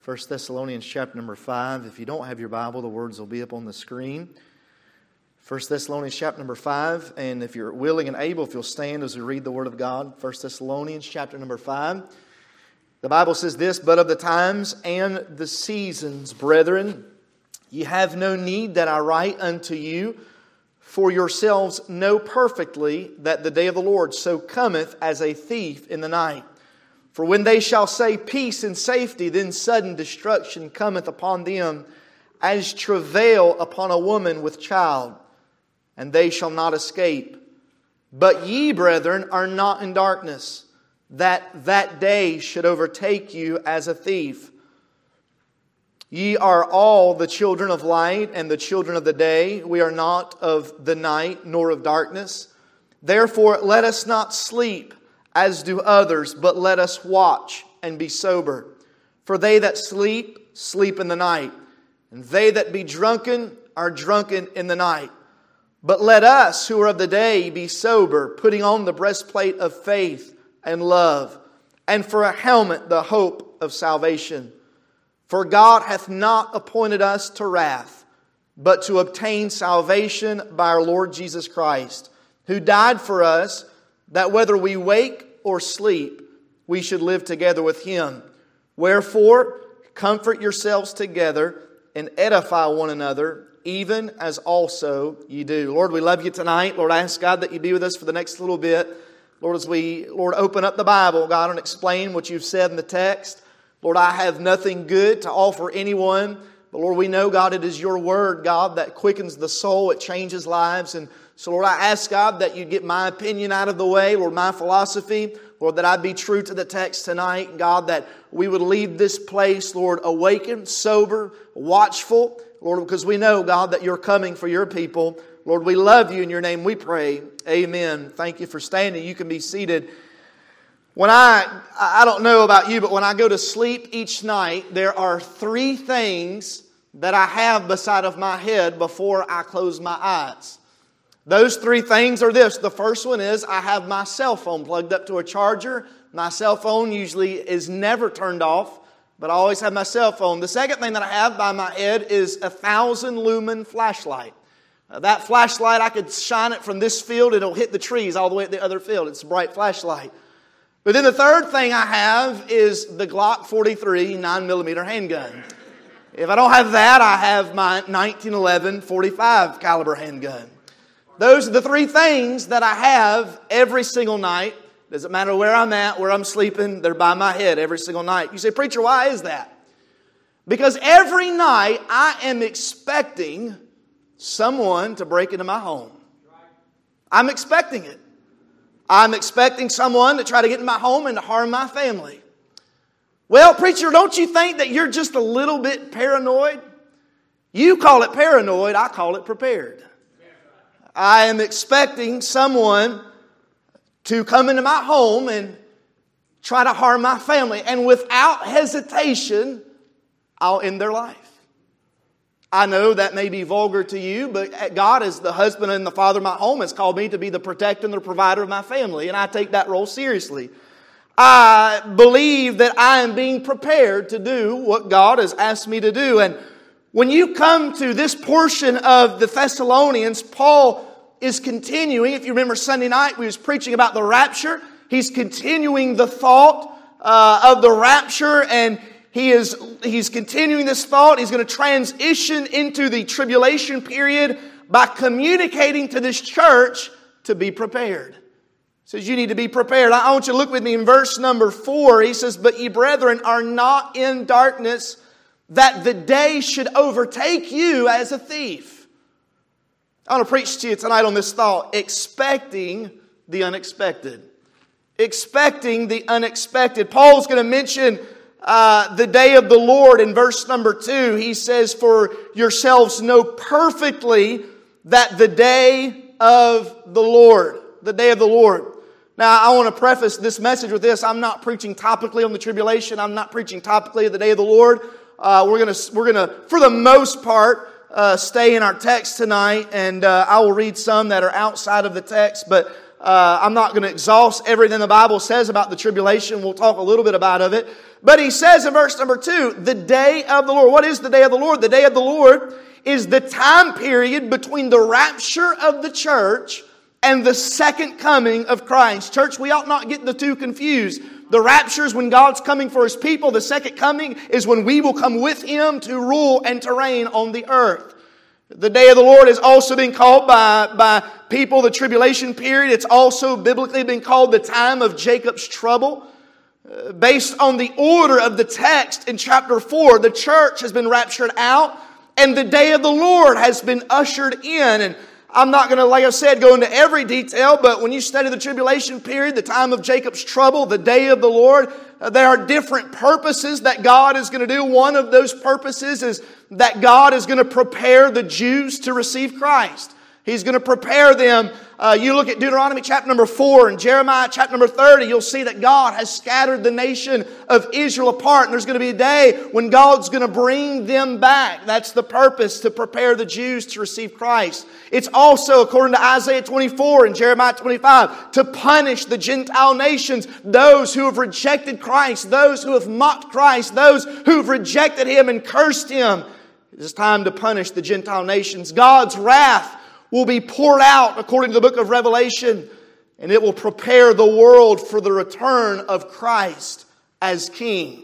1 Thessalonians chapter number 5. If you don't have your Bible, the words will be up on the screen. 1 Thessalonians chapter number 5. And if you're willing and able, if you'll stand as we read the Word of God. 1 Thessalonians chapter number 5. The Bible says this, "But of the times and the seasons, brethren, ye have no need that I write unto you, for yourselves know perfectly that the day of the Lord so cometh as a thief in the night. For when they shall say peace and safety, then sudden destruction cometh upon them, as travail upon a woman with child, and they shall not escape. But ye, brethren, are not in darkness, that day should overtake you as a thief. Ye are all the children of light and the children of the day. We are not of the night nor of darkness. Therefore let us not sleep as do others, but let us watch and be sober. For they that sleep, sleep in the night, and they that be drunken are drunken in the night. But let us who are of the day be sober, putting on the breastplate of faith and love, and for a helmet the hope of salvation. For God hath not appointed us to wrath, but to obtain salvation by our Lord Jesus Christ, who died for us, that whether we wake or sleep, we should live together with Him. Wherefore, comfort yourselves together and edify one another, even as also ye do." Lord, we love you tonight. Lord, I ask God that you be with us for the next little bit. Lord, as we, open up the Bible, God, and explain what you've said in the text. Lord, I have nothing good to offer anyone. But Lord, we know, God, it is your word, God, that quickens the soul. It changes lives. And so, Lord, I ask, God, that you get my opinion out of the way. Lord, my philosophy. Lord, that I'd be true to the text tonight. God, that we would leave this place, Lord, awakened, sober, watchful. Lord, because we know, God, that you're coming for your people. Lord, we love you. In your name we pray. Amen. Thank you for standing. You can be seated. When I don't know about you, but when I go to sleep each night, there are three things that I have beside of my head before I close my eyes. Those three things are this. The first one is I have my cell phone plugged up to a charger. My cell phone usually is never turned off, but I always have my cell phone. The second thing that I have by my head is a 1,000 lumen flashlight. That flashlight, I could shine it from this field, it'll hit the trees all the way at the other field. It's a bright flashlight. But then the third thing I have is the Glock 43 9mm handgun. If I don't have that, I have my 1911 .45 caliber handgun. Those are the three things that I have every single night. Doesn't matter where I'm at, where I'm sleeping, they're by my head every single night. You say, "Preacher, why is that?" Because every night I am expecting someone to break into my home. I'm expecting it. I'm expecting someone to try to get in my home and to harm my family. Well, preacher, don't you think that you're just a little bit paranoid? You call it paranoid, I call it prepared. I am expecting someone to come into my home and try to harm my family. And without hesitation, I'll end their life. I know that may be vulgar to you, but God, as the husband and the father of my home, has called me to be the protector and the provider of my family. And I take that role seriously. I believe that I am being prepared to do what God has asked me to do. And when you come to this portion of the Thessalonians, Paul is continuing. If you remember Sunday night, we was preaching about the rapture. He's continuing the thought of the rapture, and He's continuing this thought. He's going to transition into the tribulation period by communicating to this church to be prepared. He says you need to be prepared. I want you to look with me in verse number 4. He says, "But ye brethren are not in darkness, that the day should overtake you as a thief." I want to preach to you tonight on this thought, expecting the unexpected. Expecting the unexpected. Paul's going to mention the day of the Lord in verse number 2. He says, "For yourselves know perfectly that the day of the Lord." The day of the Lord. Now, I want to preface this message with this. I'm not preaching topically on the tribulation. I'm not preaching topically of the day of the Lord. We're gonna, for the most part, stay in our text tonight, and I will read some that are outside of the text. But I'm not going to exhaust everything the Bible says about the tribulation. We'll talk a little bit about it. But he says in verse number 2, the day of the Lord. What is the day of the Lord? The day of the Lord is the time period between the rapture of the church and the second coming of Christ. Church, we ought not get the two confused. The rapture is when God's coming for His people. The second coming is when we will come with Him to rule and to reign on the earth. The day of the Lord has also been called by people the tribulation period. It's also biblically been called the time of Jacob's trouble. Based on the order of the text in chapter 4, the church has been raptured out and the day of the Lord has been ushered in. And I'm not going to, like I said, go into every detail, but when you study the tribulation period, the time of Jacob's trouble, the day of the Lord, there are different purposes that God is going to do. One of those purposes is that God is going to prepare the Jews to receive Christ. He's going to prepare them. You look at Deuteronomy chapter number 4 and Jeremiah chapter number 30, you'll see that God has scattered the nation of Israel apart. And there's going to be a day when God's going to bring them back. That's the purpose, to prepare the Jews to receive Christ. It's also, according to Isaiah 24 and Jeremiah 25, to punish the Gentile nations, those who have rejected Christ, those who have mocked Christ, those who have rejected Him and cursed Him. It's time to punish the Gentile nations. God's wrath will be poured out according to the book of Revelation, and it will prepare the world for the return of Christ as King.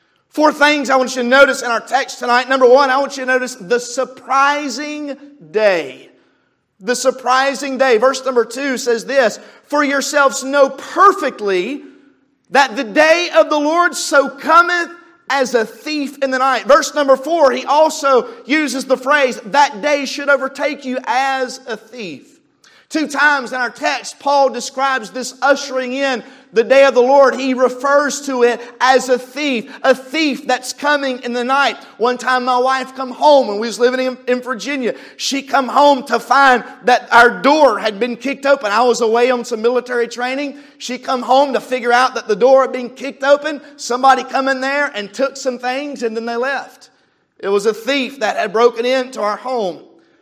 4 things I want you to notice in our text tonight. Number 1, I want you to notice the surprising day. The surprising day. Verse number 2 says this, "For yourselves know perfectly that the day of the Lord so cometh as a thief in the night." Verse number 4, he also uses the phrase, "that day should overtake you as a thief." 2 times in our text, Paul describes this ushering in the day of the Lord. He refers to it as a thief that's coming in the night. One time my wife come home when we was living in Virginia. She come home to find that our door had been kicked open. I was away on some military training. She come home to figure out that the door had been kicked open. Somebody come in there and took some things and then they left. It was a thief that had broken into our home.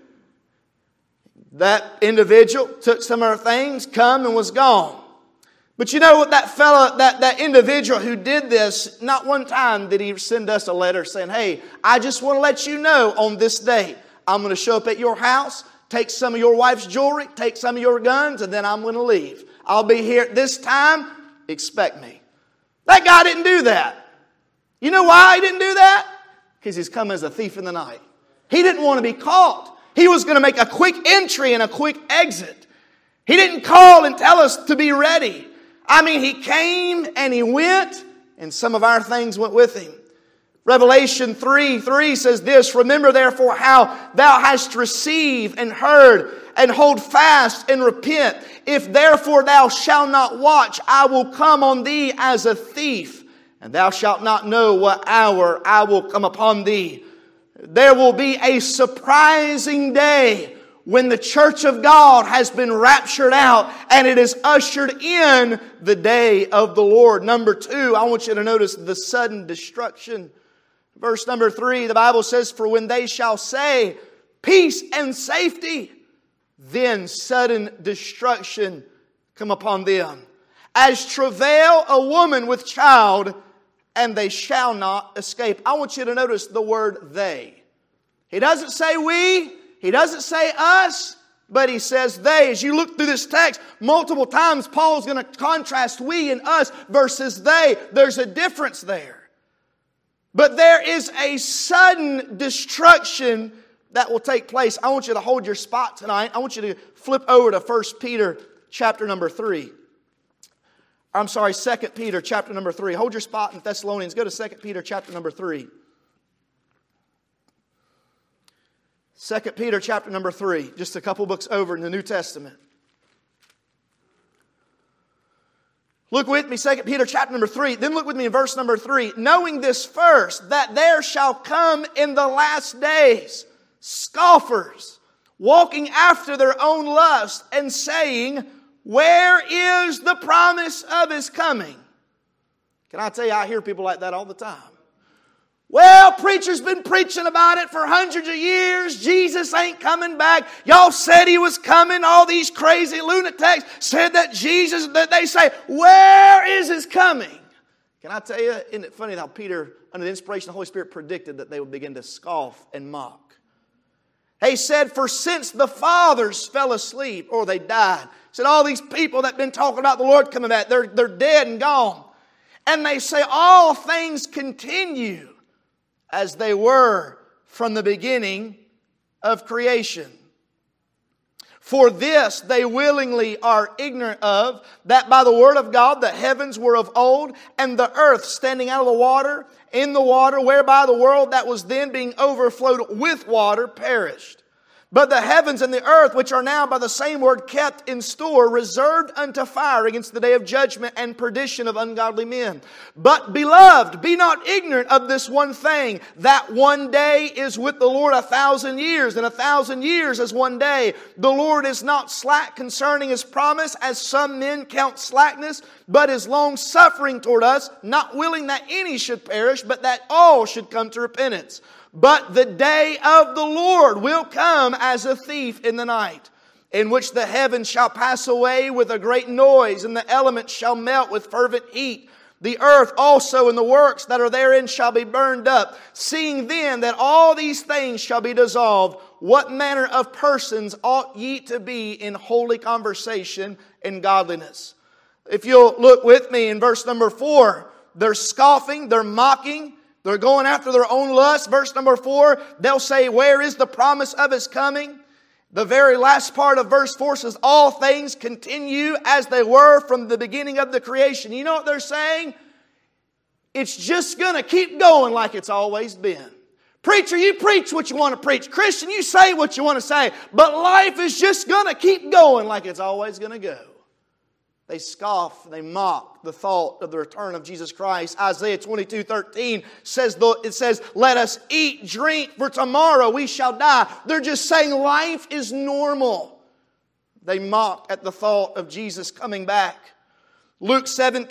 That individual took some of our things, come and was gone. But you know what, that fella, that individual who did this, not one time did he send us a letter saying, "Hey, I just want to let you know on this day, I'm going to show up at your house, take some of your wife's jewelry, take some of your guns, and then I'm going to leave. I'll be here at this time, expect me." That guy didn't do that. You know why he didn't do that? Because he's come as a thief in the night. He didn't want to be caught. He was going to make a quick entry and a quick exit. He didn't call and tell us to be ready. I mean, he came and he went, and some of our things went with him. Revelation 3:3 says this, "Remember therefore how thou hast received and heard, and hold fast and repent. If therefore thou shalt not watch, I will come on thee as a thief, and thou shalt not know what hour I will come upon thee." There will be a surprising day when the church of God has been raptured out and it is ushered in the day of the Lord. Number 2, I want you to notice the sudden destruction. Verse number 3, the Bible says, "For when they shall say, peace and safety, then sudden destruction come upon them. As travail a woman with child, and they shall not escape." I want you to notice the word "they." He doesn't say "we," he doesn't say "us," but he says "they." As you look through this text, multiple times Paul's going to contrast "we" and "us" versus "they." There's a difference there. But there is a sudden destruction that will take place. I want you to hold your spot tonight. I want you to flip over to 1 Peter chapter number 3. I'm sorry, 2 Peter chapter number 3. Hold your spot in Thessalonians. Go to 2 Peter chapter number 3. 2 Peter chapter number 3. Just a couple books over in the New Testament. Look with me, 2 Peter chapter number 3. Then look with me in verse number 3. "Knowing this first, that there shall come in the last days scoffers, walking after their own lust, and saying, where is the promise of His coming?" Can I tell you, I hear people like that all the time. Well, preachers been preaching about it for hundreds of years. Jesus ain't coming back. Y'all said He was coming. All these crazy lunatics said that Jesus, that they say, where is His coming? Can I tell you, isn't it funny how Peter, under the inspiration of the Holy Spirit, predicted that they would begin to scoff and mock? He said, for since the fathers fell asleep, or they died, said all these people that have been talking about the Lord coming back, they're dead and gone. And they say all things continue as they were from the beginning of creation. For this they willingly are ignorant of, that by the word of God the heavens were of old, and the earth standing out of the water, in the water, whereby the world that was then being overflowed with water perished. But the heavens and the earth, which are now by the same word kept in store, reserved unto fire against the day of judgment and perdition of ungodly men. But beloved, be not ignorant of this one thing, that one day is with the Lord 1,000 years, and 1,000 years as one day. The Lord is not slack concerning His promise, as some men count slackness, but is long-suffering toward us, not willing that any should perish, but that all should come to repentance. But the day of the Lord will come as a thief in the night, in which the heavens shall pass away with a great noise, and the elements shall melt with fervent heat. The earth also and the works that are therein shall be burned up. Seeing then that all these things shall be dissolved, what manner of persons ought ye to be in holy conversation and godliness? If you'll look with me in verse number 4, they're scoffing, they're mocking, they're going after their own lust. Verse number 4, they'll say, where is the promise of His coming? The very last part of verse 4 says, all things continue as they were from the beginning of the creation. You know what they're saying? It's just going to keep going like it's always been. Preacher, you preach what you want to preach. Christian, you say what you want to say. But life is just going to keep going like it's always going to go. They scoff, they mock the thought of the return of Jesus Christ. Isaiah 22:13 says, let us eat, drink, for tomorrow we shall die. They're just saying life is normal. They mock at the thought of Jesus coming back. Luke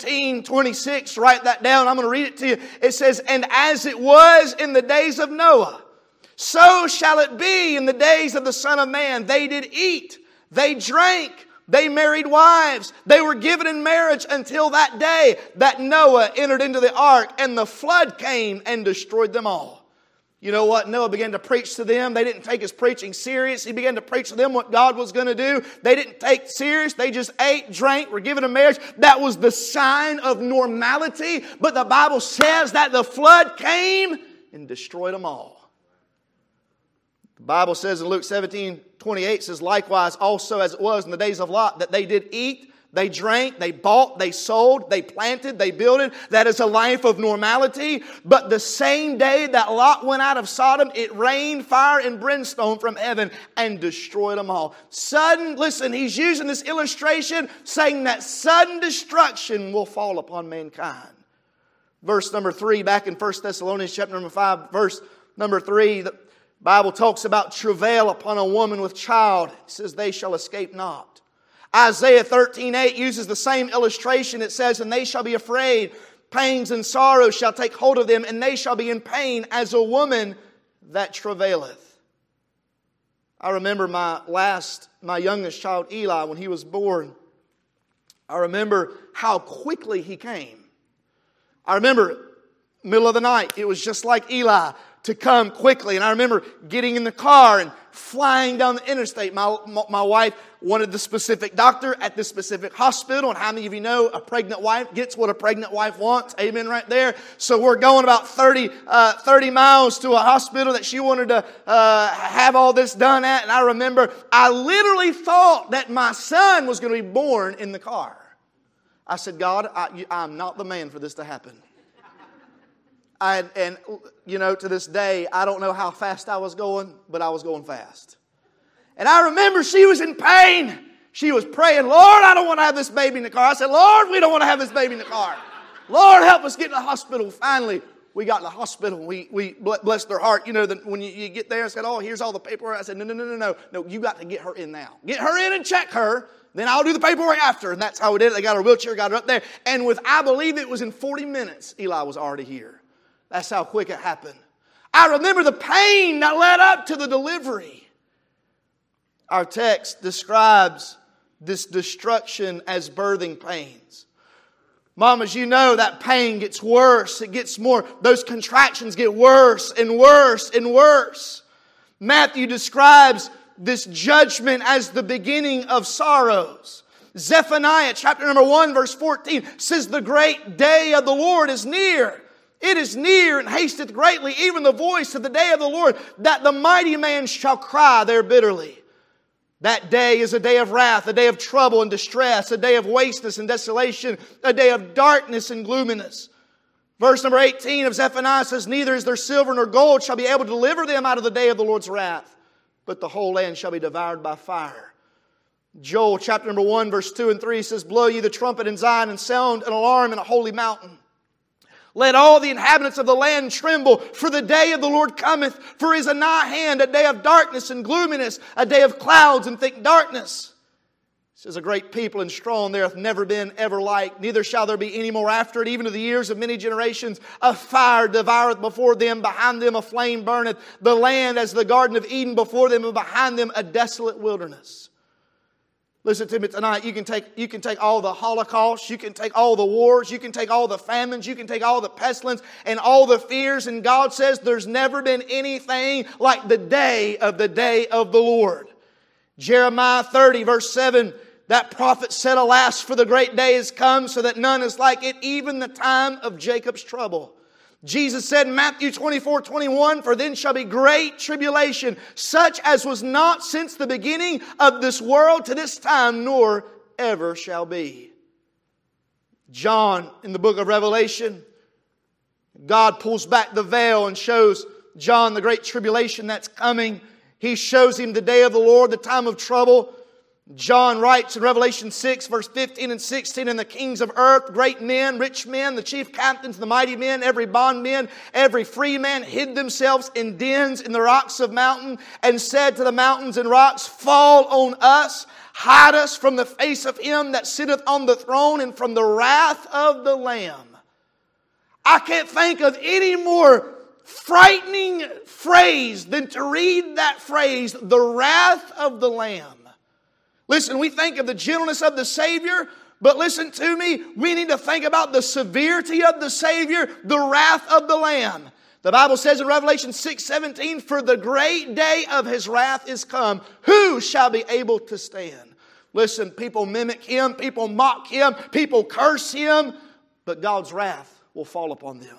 17:26, write that down. I'm going to read it to you. It says, and as it was in the days of Noah, so shall it be in the days of the Son of Man. They did eat, they drank, they married wives. They were given in marriage until that day that Noah entered into the ark and the flood came and destroyed them all. You know what? Noah began to preach to them. They didn't take his preaching serious. He began to preach to them what God was going to do. They didn't take it serious. They just ate, drank, were given in marriage. That was the sign of normality. But the Bible says that the flood came and destroyed them all. The Bible says in Luke 17:28 says, likewise also as it was in the days of Lot, that they did eat, they drank, they bought, they sold, they planted, they builded. That is a life of normality. But the same day that Lot went out of Sodom, it rained fire and brimstone from heaven and destroyed them all. Sudden, listen, he's using this illustration saying that sudden destruction will fall upon mankind. Verse number 3, back in 1 Thessalonians chapter number 5, verse number 3, the Bible talks about travail upon a woman with child. It says, they shall escape not. Isaiah 13:8 uses the same illustration. It says, and they shall be afraid. Pains and sorrows shall take hold of them, and they shall be in pain as a woman that travaileth. I remember my youngest child, Eli, when he was born. I remember how quickly he came. I remember middle of the night, it was just like Eli, to come quickly. And I remember getting in the car and flying down the interstate. My wife wanted the specific doctor at the specific hospital. And how many of you know a pregnant wife gets what a pregnant wife wants? Amen right there. So we're going about 30 miles to a hospital that she wanted to have all this done at. And I remember I literally thought that my son was going to be born in the car. I said, God, I'm not the man for this to happen. And to this day, I don't know how fast I was going, but I was going fast. And I remember she was in pain. She was praying, Lord, I don't want to have this baby in the car. I said, Lord, we don't want to have this baby in the car. Lord, help us get to the hospital. Finally, we got to the hospital. We blessed their heart. When you get there and said, oh, here's all the paperwork. I said, no, you got to get her in now. Get her in and check her. Then I'll do the paperwork after. And that's how we did it. They got her wheelchair, got her up there. And I believe it was in 40 minutes, Eli was already here. That's how quick it happened. I remember the pain that led up to the delivery. Our text describes this destruction as birthing pains. Mamas, you know that pain gets worse. It gets more. Those contractions get worse and worse and worse. Matthew describes this judgment as the beginning of sorrows. Zephaniah chapter number 1 verse 14 says the great day of the Lord is near. It is near and hasteth greatly, even the voice of the day of the Lord, that the mighty man shall cry there bitterly. That day is a day of wrath, a day of trouble and distress, a day of wasteness and desolation, a day of darkness and gloominess. Verse number 18 of Zephaniah says, neither is there silver nor gold shall be able to deliver them out of the day of the Lord's wrath, but the whole land shall be devoured by fire. Joel chapter number 1 verse 2 and 3 says, blow ye the trumpet in Zion and sound an alarm in a holy mountain. Let all the inhabitants of the land tremble, for the day of the Lord cometh, for it is a nigh hand, a day of darkness and gloominess, a day of clouds and thick darkness. It says, a great people and strong there hath never been ever like, neither shall there be any more after it, even to the years of many generations. A fire devoureth before them, behind them a flame burneth, the land as the Garden of Eden before them, and behind them a desolate wilderness. Listen to me tonight. You can take all the Holocaust, you can take all the wars, you can take all the famines, you can take all the pestilence and all the fears, and God says there's never been anything like the day of the Lord. Jeremiah 30 verse 7, that prophet said, alas, for the great day is come, so that none is like it, even the time of Jacob's trouble. Jesus said in Matthew 24:21, for then shall be great tribulation, such as was not since the beginning of this world to this time, nor ever shall be. John, in the book of Revelation, God pulls back the veil and shows John the great tribulation that's coming. He shows him the day of the Lord, the time of trouble. John writes in Revelation 6, verse 15 and 16, and the kings of earth, great men, rich men, the chief captains, the mighty men, every bondman, every free man, hid themselves in dens in the rocks of mountain, and said to the mountains and rocks, fall on us, hide us from the face of him that sitteth on the throne and from the wrath of the Lamb. I can't think of any more frightening phrase than to read that phrase, the wrath of the Lamb. Listen, we think of the gentleness of the Savior, but listen to me, we need to think about the severity of the Savior, the wrath of the Lamb. The Bible says in Revelation 6:17, for the great day of His wrath is come. Who shall be able to stand? Listen, people mimic Him, people mock Him, people curse Him, but God's wrath will fall upon them.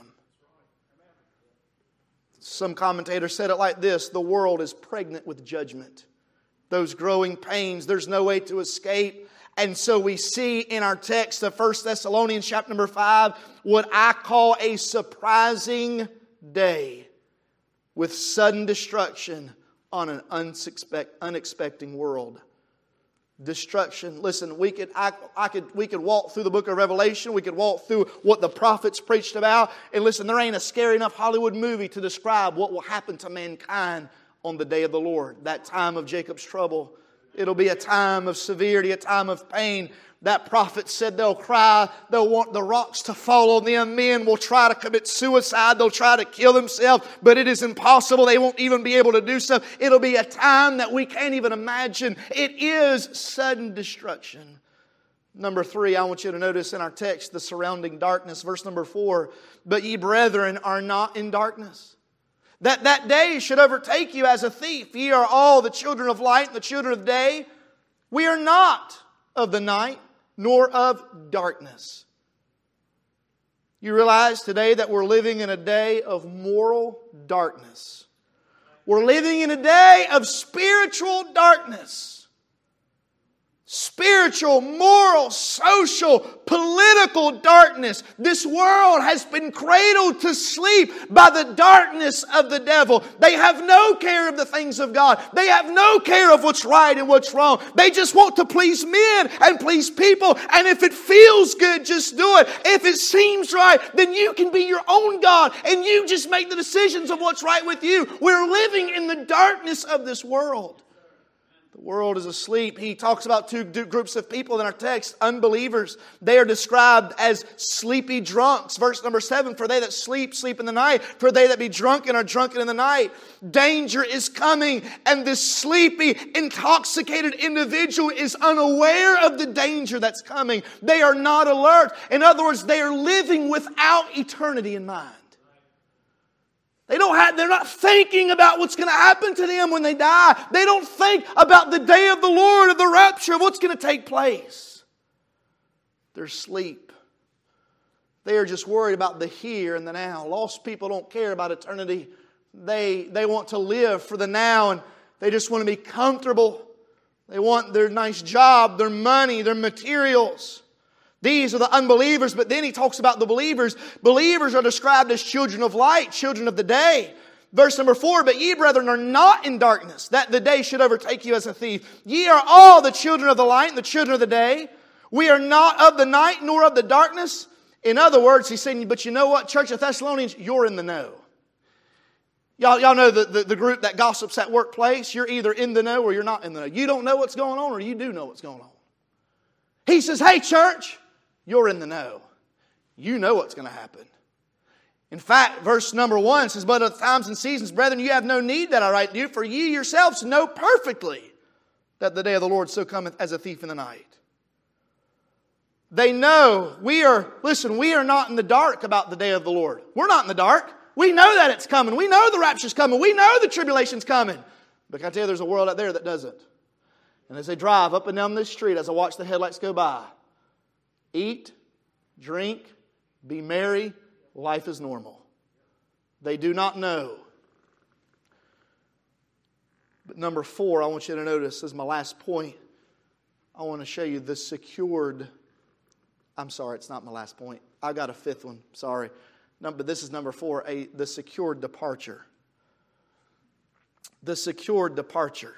Some commentators said it like this, the world is pregnant with judgment. Those growing pains, there's no way to escape. And so we see in our text of 1 Thessalonians chapter number 5, what I call a surprising day with sudden destruction on an unexpected world. Destruction. Listen, we could walk through the book of Revelation. We could walk through what the prophets preached about. And listen, there ain't a scary enough Hollywood movie to describe what will happen to mankind on the day of the Lord, that time of Jacob's trouble. It'll be a time of severity, a time of pain. That prophet said they'll cry, they'll want the rocks to fall on them. Men will try to commit suicide, they'll try to kill themselves, but it is impossible. They won't even be able to do so. It'll be a time that we can't even imagine. It is sudden destruction. Number 3, I want you to notice in our text the surrounding darkness. Verse number 4, but ye brethren are not in darkness, that day should overtake you as a thief. Ye are all the children of light and the children of day. We are not of the night, nor of darkness. You realize today that we're living in a day of moral darkness. We're living in a day of spiritual darkness. Spiritual, moral, social, political darkness. This world has been cradled to sleep by the darkness of the devil. They have no care of the things of God. They have no care of what's right and what's wrong. They just want to please men and please people. And if it feels good, just do it. If it seems right, then you can be your own God and you just make the decisions of what's right with you. We're living in the darkness of this world. The world is asleep. He talks about two groups of people in our text, unbelievers. They are described as sleepy drunks. Verse number 7, for they that sleep, sleep in the night. For they that be drunken are drunken in the night. Danger is coming, and this sleepy, intoxicated individual is unaware of the danger that's coming. They are not alert. In other words, they are living without eternity in mind. They're not thinking about what's going to happen to them when they die. They don't think about the day of the Lord, of the rapture, of what's going to take place. They're asleep. They are just worried about the here and the now. Lost people don't care about eternity. They want to live for the now, and they just want to be comfortable. They want their nice job, their money, their materials. These are the unbelievers, but then he talks about the believers. Believers are described as children of light, children of the day. Verse number 4, but ye, brethren, are not in darkness, that the day should overtake you as a thief. Ye are all the children of the light and the children of the day. We are not of the night nor of the darkness. In other words, he's saying, but you know what, Church of Thessalonians, you're in the know. Y'all know the group that gossips at workplace? You're either in the know or you're not in the know. You don't know what's going on or you do know what's going on. He says, hey, church, you're in the know. You know what's going to happen. In fact, verse number 1 says, but at times and seasons, brethren, you have no need that I write to you, for ye yourselves know perfectly that the day of the Lord so cometh as a thief in the night. They know we are not in the dark about the day of the Lord. We're not in the dark. We know that it's coming. We know the rapture's coming. We know the tribulation's coming. But can I tell you, there's a world out there that doesn't. And as they drive up and down this street, as I watch the headlights go by, eat, drink, be merry, life is normal. They do not know. But number 4, I want you to notice, as my last point, I want to show you the secured. I'm sorry, it's not my last point. I got a 5th one, sorry. But this is number 4, the secured departure. The secured departure.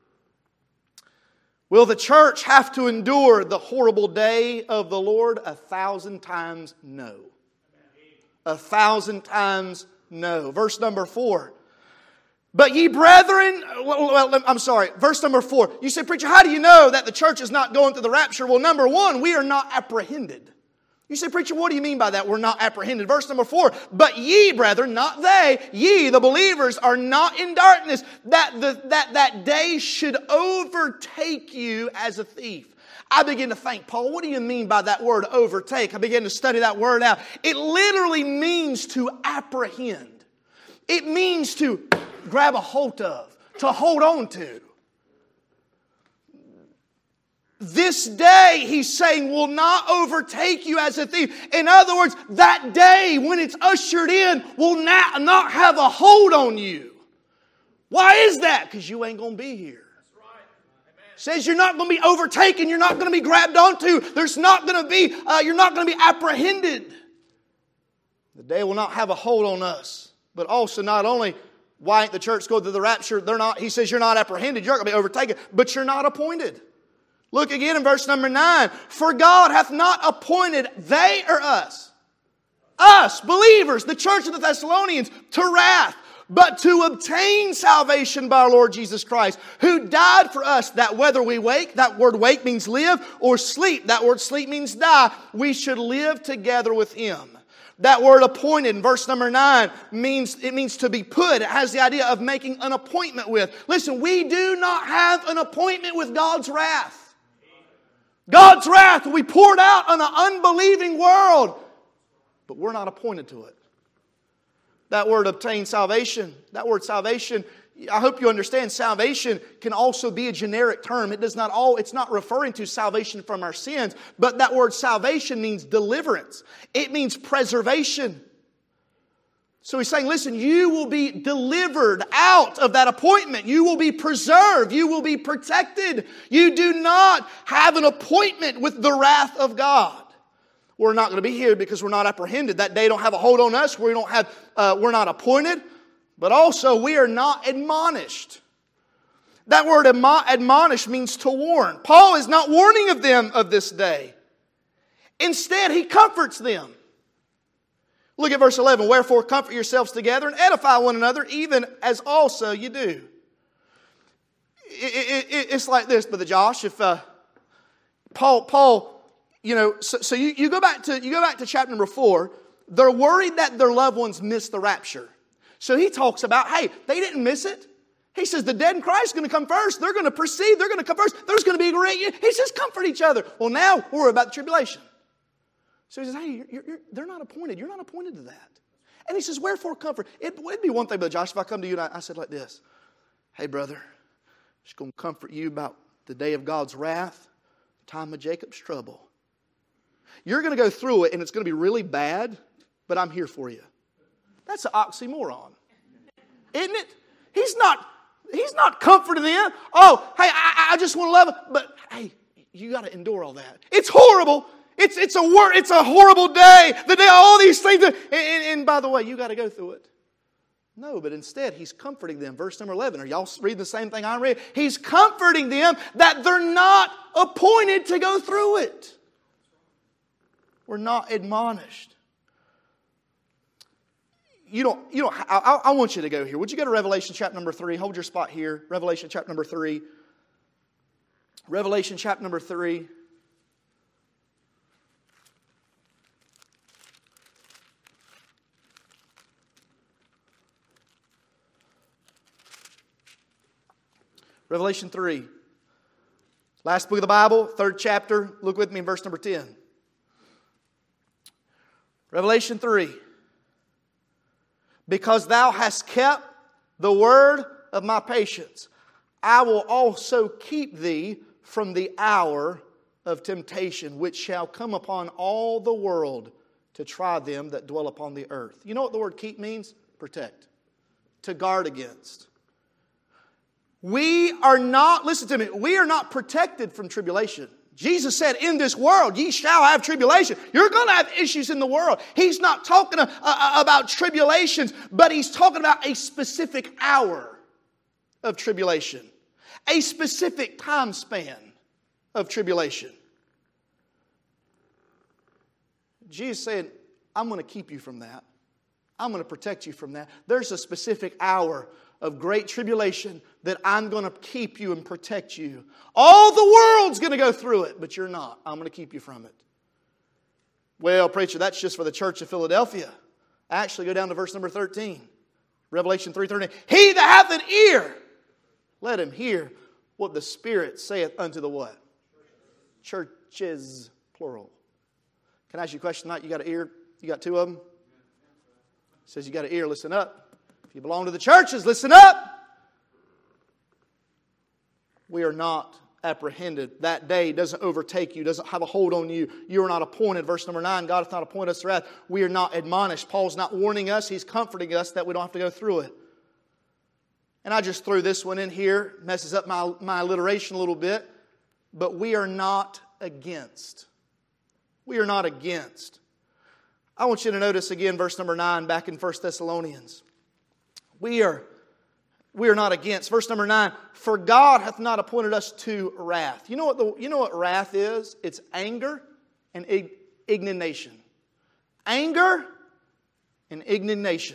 Will the church have to endure the horrible day of the Lord? 1,000 times no. 1,000 times no. Verse number 4. But ye brethren, verse number 4. You say, preacher, how do you know that the church is not going through the rapture? Well, number 1, we are not apprehended. You say, preacher, what do you mean by that? We're not apprehended. Verse number 4, but ye, brethren, not they, ye, the believers, are not in darkness, that day should overtake you as a thief. I begin to think, Paul, what do you mean by that word overtake? I began to study that word out. It literally means to apprehend. It means to grab a hold of, to hold on to. This day, he's saying, will not overtake you as a thief. In other words, that day, when it's ushered in, will not have a hold on you. Why is that? Because you ain't going to be here. Says you're not going to be overtaken. You're not going to be grabbed onto. You're not going to be apprehended. The day will not have a hold on us. But also, not only why ain't the church go through the rapture, he says you're not apprehended. You're not going to be overtaken, but you're not appointed. Look again in verse number 9. For God hath not appointed they or us, believers, the church of the Thessalonians, to wrath, but to obtain salvation by our Lord Jesus Christ, who died for us, that whether we wake, that word wake means live, or sleep, that word sleep means die, we should live together with Him. That word appointed in verse number 9 means to be put. It has the idea of making an appointment with. Listen, we do not have an appointment with God's wrath. God's wrath will be poured out on an unbelieving world. But we're not appointed to it. That word obtain salvation, I hope you understand, salvation can also be a generic term. It's not referring to salvation from our sins, but that word salvation means deliverance. It means preservation. So he's saying, listen, you will be delivered out of that appointment. You will be preserved. You will be protected. You do not have an appointment with the wrath of God. We're not going to be here because we're not apprehended. That day don't have a hold on us. We're not appointed. But also, we are not admonished. That word admonish means to warn. Paul is not warning of them of this day. Instead, he comforts them. Look at verse 11. Wherefore comfort yourselves together and edify one another, even as also you do. it's like this, Brother Josh. If Paul, so you go back to chapter number 4. They're worried that their loved ones missed the rapture. So he talks about, hey, they didn't miss it. He says the dead in Christ are going to come first. They're going to proceed. They're going to come first. There's going to be a great. He says, comfort each other. Well, now we're about the tribulation. So he says, hey, they're not appointed. You're not appointed to that. And he says, wherefore comfort? It'd be one thing, Brother Josh, if I come to you and I said like this, hey, brother, I'm just going to comfort you about the day of God's wrath, the time of Jacob's trouble. You're going to go through it, and it's going to be really bad, but I'm here for you. That's an oxymoron, isn't it? He's not comforting them. Oh, hey, I just want to love them. But, hey, you got to endure all that. It's horrible. It's a horrible day. The day all these things. And by the way, you got to go through it. No, but instead, he's comforting them. Verse number 11. Are y'all reading the same thing I read? He's comforting them that they're not appointed to go through it. We're not admonished. I want you to go here. Would you go to Revelation chapter number 3? Hold your spot here. Revelation chapter number 3. Revelation chapter number 3. Revelation 3. Last book of the Bible, 3rd chapter. Look with me in verse number 10. Revelation 3. Because thou hast kept the word of my patience, I will also keep thee from the hour of temptation, which shall come upon all the world to try them that dwell upon the earth. You know what the word keep means? Protect. To guard against. We are not, listen to me, we are not protected from tribulation. Jesus said, in this world ye shall have tribulation. You're going to have issues in the world. He's not talking about tribulations, but he's talking about a specific hour of tribulation. A specific time span of tribulation. Jesus said, I'm going to keep you from that. I'm going to protect you from that. There's a specific hour of great tribulation that I'm going to keep you and protect you. All the world's going to go through it, but you're not. I'm going to keep you from it. Well, preacher, that's just for the church of Philadelphia. Actually, go down to verse number 13. Revelation 3:13. He that hath an ear, let him hear what the Spirit saith unto the what? Churches, plural. Can I ask you a question tonight? You got an ear? You got 2 of them? It says you got an ear, listen up. If you belong to the churches, listen up. We are not apprehended. That day doesn't overtake you, doesn't have a hold on you. You are not appointed. Verse number 9, God hath not appointed us to wrath. We are not admonished. Paul's not warning us. He's comforting us that we don't have to go through it. And I just threw this one in here. Messes up my alliteration a little bit. But we are not against. We are not against. I want you to notice again verse number 9 back in 1 Thessalonians. We are not against. Verse number 9. For God hath not appointed us to wrath. You know what wrath is? It's anger and indignation. Anger and indignation.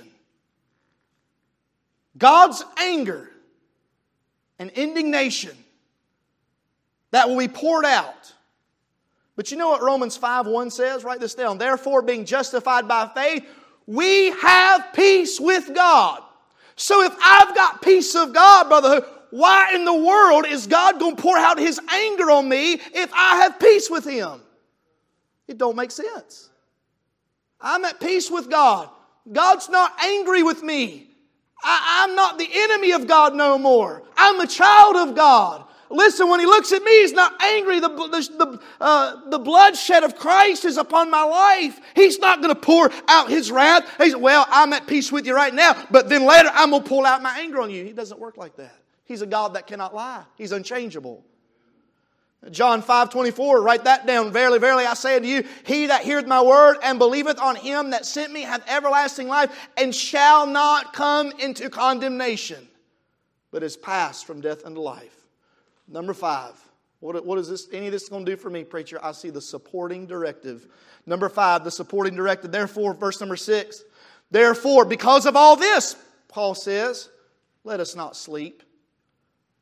God's anger and indignation that will be poured out. But you know what Romans 5:1 says? Write this down. Therefore, being justified by faith, we have peace with God. So if I've got peace of God, brother, why in the world is God going to pour out His anger on me if I have peace with Him? It don't make sense. I'm at peace with God. God's not angry with me. I'm not the enemy of God no more. I'm a child of God. Listen, when He looks at me, He's not angry. The bloodshed of Christ is upon my life. He's not going to pour out His wrath. He's, well, I'm at peace with you right now, but then later I'm going to pull out my anger on you. He doesn't work like that. He's a God that cannot lie. He's unchangeable. John 5:24, write that down. Verily, verily, I say unto you, he that heareth my word and believeth on Him that sent me hath everlasting life and shall not come into condemnation, but is passed from death unto life. Number 5. What is this? Any of this going to do for me, preacher? I see the supporting directive. Number 5, the supporting directive. Therefore, verse number 6. Therefore, because of all this, Paul says, let us not sleep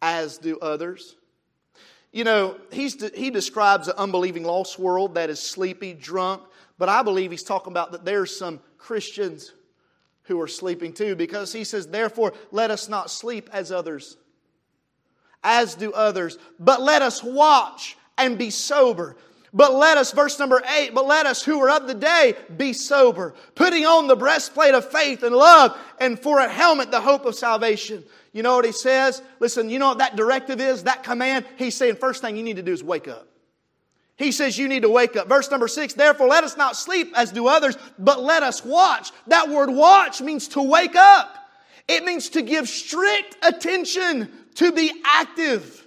as do others. You know, he describes an unbelieving lost world that is sleepy, drunk. But I believe he's talking about that there's some Christians who are sleeping too. Because he says, therefore, let us not sleep as others, as do others. But let us watch and be sober. But let us, verse number 8, but let us who are of the day be sober, putting on the breastplate of faith and love, and for a helmet the hope of salvation. You know what he says? Listen, you know what that directive is, that command? He's saying first thing you need to do is wake up. He says you need to wake up. Verse number 6, therefore let us not sleep as do others, but let us watch. That word watch means to wake up. It means to give strict attention, to be active.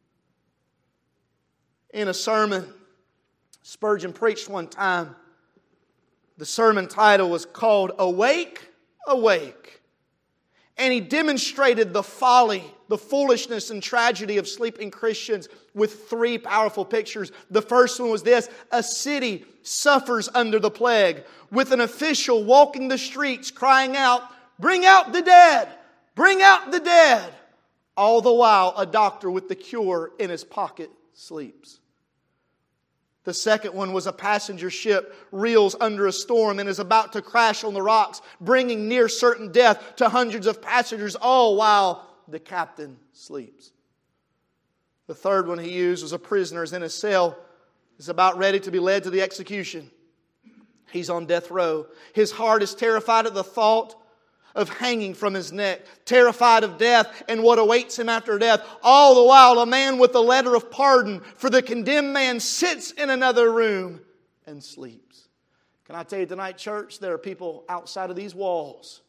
In a sermon Spurgeon preached one time, the sermon title was called Awake, Awake. And he demonstrated the folly, the foolishness and tragedy of sleeping Christians with 3 powerful pictures. The first one was this: a city suffers under the plague, with an official walking the streets crying out, "Bring out the dead! Bring out the dead!" All the while a doctor with the cure in his pocket sleeps. The second one was a passenger ship reels under a storm and is about to crash on the rocks, bringing near certain death to hundreds of passengers, all while the captain sleeps. The third one he used was a prisoner is in a cell, is about ready to be led to the execution. He's on death row. His heart is terrified at the thought of hanging from his neck, terrified of death and what awaits him after death. All the while, a man with a letter of pardon for the condemned man sits in another room and sleeps. Can I tell you tonight, church, there are people outside of these walls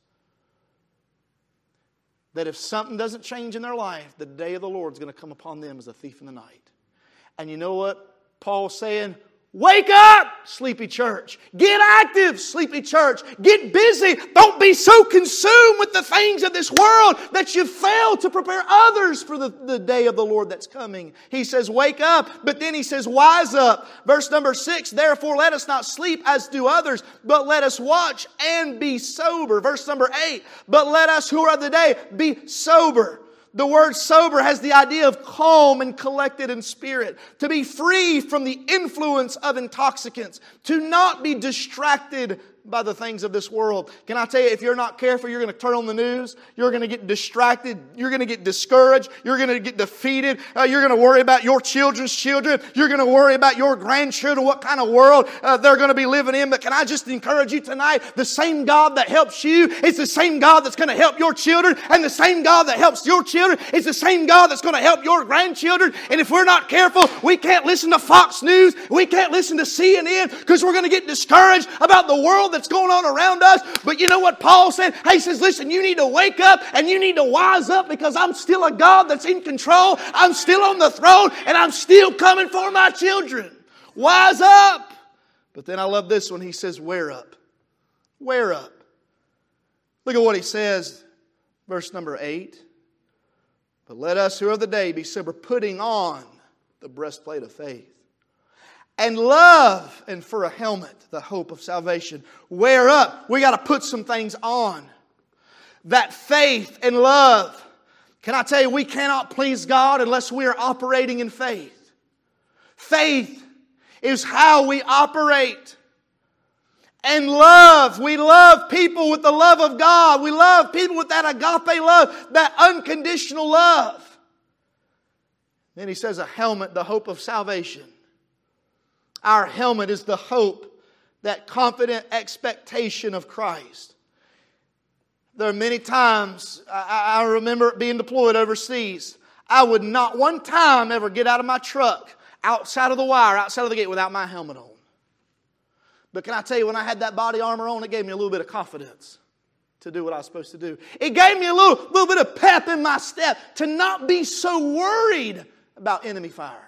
that if something doesn't change in their life, the day of the Lord is going to come upon them as a thief in the night. And you know what Paul's saying? Wake up, sleepy church. Get active, sleepy church. Get busy. Don't be so consumed with the things of this world that you fail to prepare others for the day of the Lord that's coming. He says, wake up. But then he says, wise up. Verse number 6, therefore let us not sleep as do others, but let us watch and be sober. Verse number 8, but let us who are of the day be sober. The word sober has the idea of calm and collected in spirit. To be free from the influence of intoxicants. To not be distracted by the things of this world. Can I tell you, if you're not careful, you're going to turn on the news. You're going to get distracted. You're going to get discouraged. You're going to get defeated. You're going to worry about your children's children. You're going to worry about your grandchildren, what kind of world they're going to be living in. But can I just encourage you tonight, the same God that helps you is the same God that's going to help your children. And the same God that helps your children is the same God that's going to help your grandchildren. And if we're not careful, we can't listen to Fox News. We can't listen to CNN because we're going to get discouraged about the world that's going on around us. But you know what Paul said? He says, listen, you need to wake up and you need to wise up because I'm still a God that's in control. I'm still on the throne and I'm still coming for my children. Wise up. But then I love this one. He says, wear up. Wear up. Look at what he says. Verse number 8. But let us who are of the day be sober, putting on the breastplate of faith. And love, and for a helmet, the hope of salvation. Wear up. We got to put some things on. That faith and love. Can I tell you, we cannot please God unless we are operating in faith. Faith is how we operate. And love. We love people with the love of God. We love people with that agape love, that unconditional love. Then he says a helmet, the hope of salvation. Our helmet is the hope, that confident expectation of Christ. There are many times, I remember being deployed overseas. I would not one time ever get out of my truck, outside of the wire, outside of the gate, without my helmet on. But can I tell you, when I had that body armor on, it gave me a little bit of confidence to do what I was supposed to do. It gave me a little bit of pep in my step to not be so worried about enemy fire.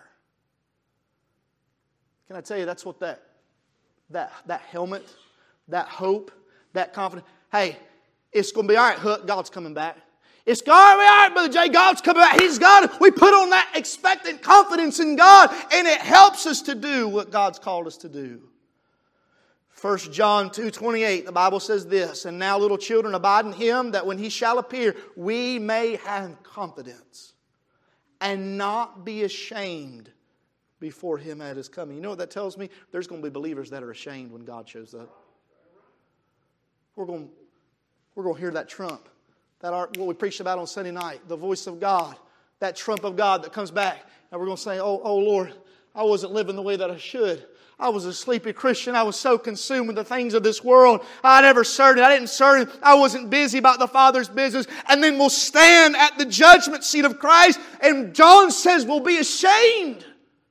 Can I tell you, that's what that helmet, that hope, that confidence. Hey, it's going to be all right, Hook. God's coming back. It's going to be all right, Brother Jay. God's coming back. He's God. We put on that expectant confidence in God, and it helps us to do what God's called us to do. 1 John 2:28, the Bible says this, and now little children abide in Him, that when He shall appear, we may have confidence. and not be ashamed before Him at His coming. You know what that tells me? There's going to be believers that are ashamed when God shows up. We're going to hear that trump. What we preached about on Sunday night, the voice of God, that trump of God that comes back. And we're going to say, oh Lord, I wasn't living the way that I should. I was a sleepy Christian. I was so consumed with the things of this world. I never served Him. I didn't serve Him. I wasn't busy about the Father's business. And then we'll stand at the judgment seat of Christ. And John says we'll be ashamed.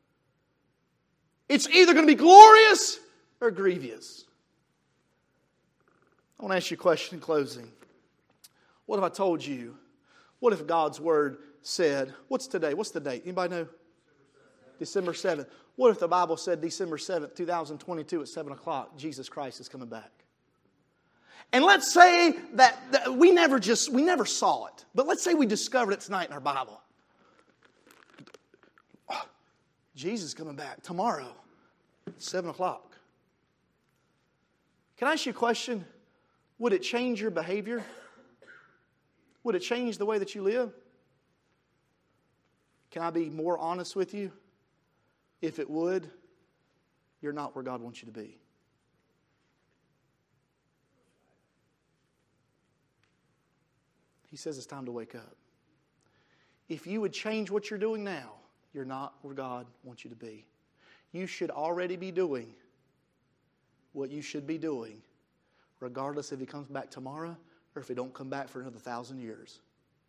It's either going to be glorious or grievous. I want to ask you a question in closing. What if I told you? What if God's Word said, what's today? What's the date? Anybody know? December 7th. What if the Bible said December 7th, 2022 at 7 o'clock, Jesus Christ is coming back? And let's say that we never saw it. But let's say we discovered it tonight in our Bible. Oh, Jesus is coming back tomorrow at 7 o'clock. Can I ask you a question? Would it change your behavior? Would it change the way that you live? Can I be more honest with you? If it would, you're not where God wants you to be. He says it's time to wake up. If you would change what you're doing now, you're not where God wants you to be. You should already be doing what you should be doing, regardless if He comes back tomorrow or if He don't come back for another 1,000 years.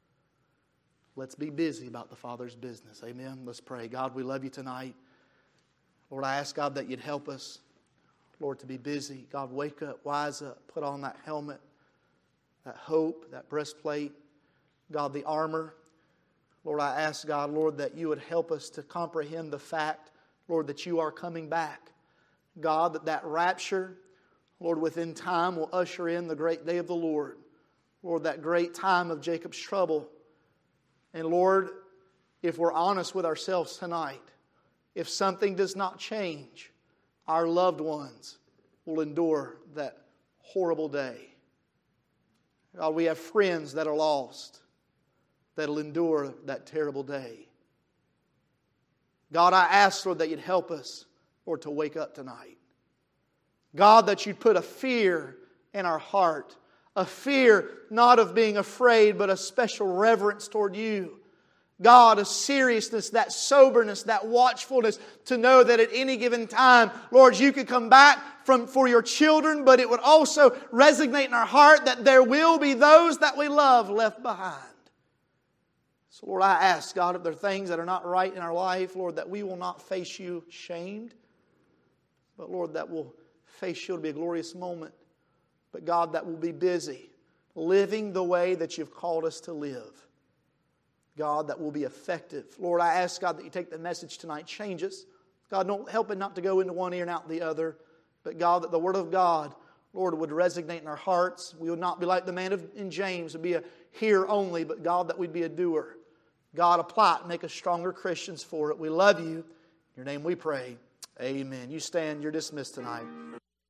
Let's be busy about the Father's business. Amen. Let's pray. God, we love You tonight. Lord, I ask, God, that You'd help us, Lord, to be busy. God, wake up, wise up, put on that helmet, that hope, that breastplate, God, the armor. Lord, I ask, God, Lord, that You would help us to comprehend the fact, Lord, that You are coming back. God, that rapture, Lord, within time will usher in the great day of the Lord. Lord, that great time of Jacob's trouble. And Lord, if we're honest with ourselves tonight, if something does not change, our loved ones will endure that horrible day. God, we have friends that are lost that will endure that terrible day. God, I ask, Lord, that You'd help us, Lord, to wake up tonight. God, that You'd put a fear in our heart. A fear not of being afraid, but a special reverence toward You. God, a seriousness, that soberness, that watchfulness to know that at any given time, Lord, You could come back for Your children, but it would also resonate in our heart that there will be those that we love left behind. So, Lord, I ask, God, if there are things that are not right in our life, Lord, that we will not face You shamed, but, Lord, that we'll face You to be a glorious moment. But, God, that we'll be busy living the way that You've called us to live. God, that will be effective. Lord, I ask, God, that You take the message tonight, change us. God, don't help it not to go into one ear and out the other. But God, that the Word of God, Lord, would resonate in our hearts. We would not be like the man in James, would be a hearer only, but God, that we'd be a doer. God, apply it, make us stronger Christians for it. We love You. In Your name we pray. Amen. You stand, you're dismissed tonight.